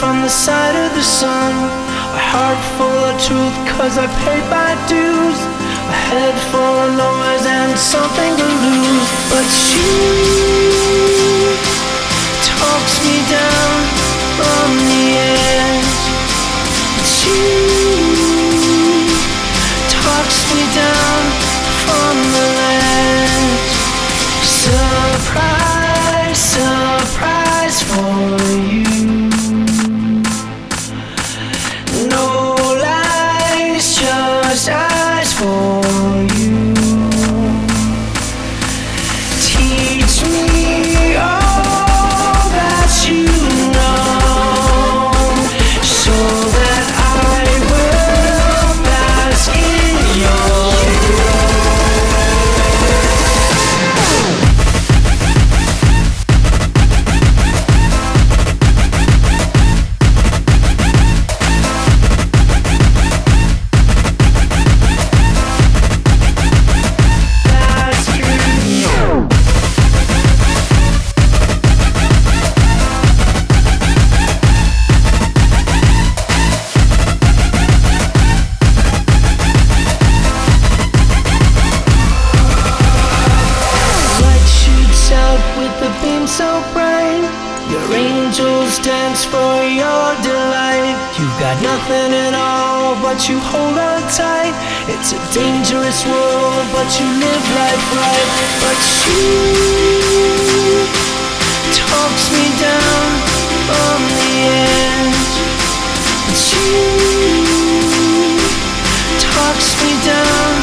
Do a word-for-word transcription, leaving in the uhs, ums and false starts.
from the side of the sun. A heart full of truth, cause I paid my dues. A head full of noise and something to lose. But she talks me down from the edge. But she talks me down from the ledge. Surprise, surprise for you. No lies, just eyes for you. Teach me all that you know, so that I will bask in your so bright. Your angels dance for your delight. You've got nothing at all, but you hold on tight. It's a dangerous world, but you live life right. But she talks me down from the edge. And she talks me down